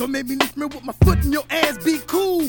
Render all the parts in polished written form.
made me lift me with my foot in your ass, be cool.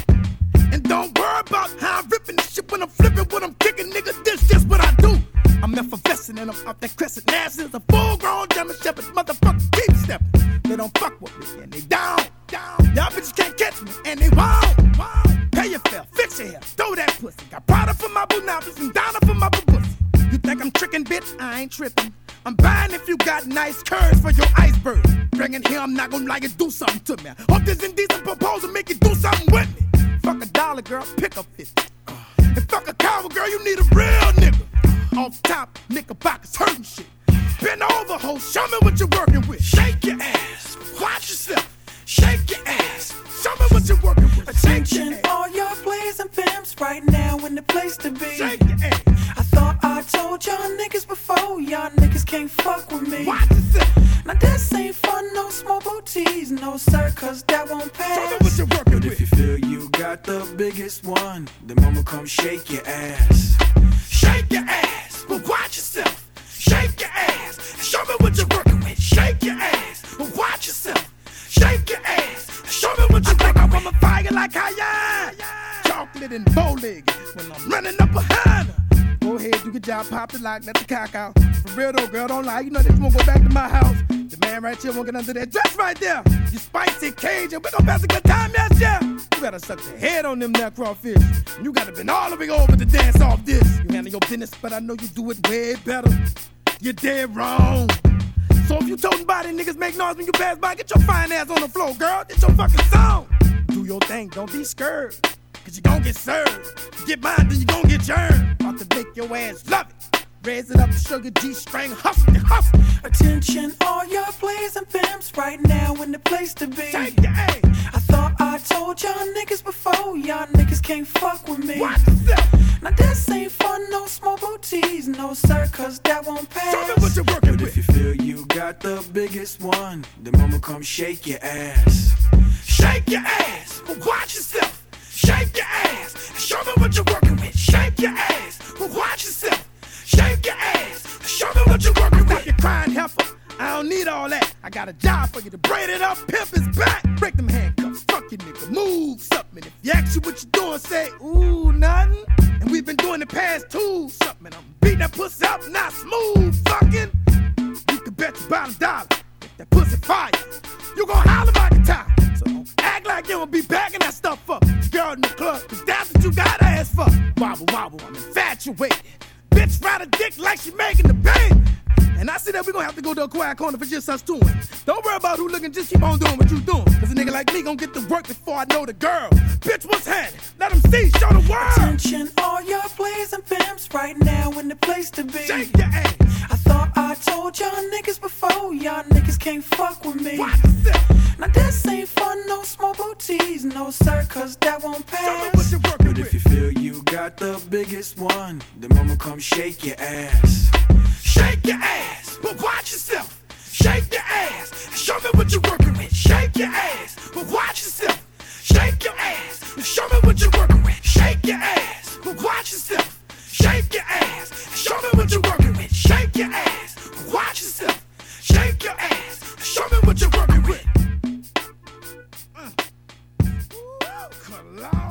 And don't worry about how I'm ripping this shit when I'm flipping, what I'm kicking, nigga, this just what I do. I'm effervescent and I'm off that crescent. Now since a full-grown German Shepherd, motherfucker keep stepping. They don't fuck with me and they down. Y'all bitches can't catch me and they won't. Pay your fare, fix your hair, throw that pussy. Got Prada for my boonapas and Donna for my pussy. You think I'm tricking, bitch? I ain't tripping. I'm buying if you got nice curves for your iceberg. Bringing here, I'm not gonna like it, do something to me. Hope this indecent proposal make you do something with me. Fuck $1, girl, pick up 50. And fuck a coward, girl, you need a real nigga. Off top, knickerbockers hurting shit. Bend over, ho, show me what you're working with. Shake your ass, watch yourself. Shake your ass, show me what you're working with. Attention, all y'all players and pimps, right now in the place to be. Shake your ass. I thought I told y'all niggas before, y'all niggas can't fuck with me. Watch yourself. Now this ain't fun, no small booties, no sir, cause that won't Show me pass. what you're working But with. if you feel you got the biggest one, then mama come shake your ass. Shake your ass, but watch yourself. Shake your ass, show me what you're working with. Shake your ass, but watch yourself. Shake your ass, show me what you're working with. I'm a fire like Cayenne, chocolate and bow-legged when I'm running up behind her. Go ahead, do your job, pop the lock, let the cock out. For real though, girl, don't lie. You know that you won't go back to my house. The man right here won't get under that dress right there. You spicy Cajun, we gon' pass a good time, yes, yeah. You better suck your head on them now crawfish. And you gotta been all the way over to dance off this. You handle your business, but I know you do it way better. You're dead wrong. So if you toting body niggas make noise when you pass by, get your fine ass on the floor, girl. It's your fucking song. Do your thing, don't be scared. Cause you gon' get served. Get mine, then you gon' get yours. About to make your ass love it. Raise it up, sugar G-string, hustle, hustle. Attention, all y'all players and pimps, right now in the place to be. Shake your ass. I thought I told y'all niggas before, y'all niggas can't fuck with me. Watch yourself. Now this ain't fun, no small booties, no sir, cause that won't pass. Show me what you're working But with. if you feel you got the biggest one, then mama come shake your ass. Shake your ass, but watch yourself. Shake your ass, show me what you're working with. Shake your ass, but watch yourself. Shake your ass, show me what you're working with. Stop your crying heifer, I don't need all that. I got a job for you to braid it up, pimp his back. Break them handcuffs, fuck your nigga, move something. If you ask you what you doing, say, ooh, nothing. And we've been doing the past two, something. I'm beating that pussy up, not smooth, fucking. You can bet your bottom dollar, if that pussy fire, you gon' holler by the time. So don't act like you don't be backing that stuff up. Girl in the club, cause that's what you got ass for. Wobble, wobble, I'm infatuated. Bitch ride a dick like she making the baby. And I see that we gon' have to go to a quiet corner for just us two. Don't worry about who looking, just keep on doing what you doing. Cause a nigga like me gon' get to work before I know the girl. Bitch, what's happening? Let them see, show the world. Attention, all y'all players and pimps, right now in the place to be. Shake your ass. I thought I told y'all niggas before, y'all niggas can't fuck with me. Watch yourself. Now this ain't fun, no small booties, no sir, cause that won't Show me what pass. you're working But if with. you feel you got the biggest one, then mama come shake your ass. Shake your ass, but watch yourself. Shake your ass, show me what you're working with. Shake your ass, but watch yourself. Shake your ass, show me what you're working with. Shake your ass, but watch yourself. Shake your ass, show me what you're working with. Shake your ass, but watch yourself. Shake your ass, show me what you're working with. Ooh, Cologne.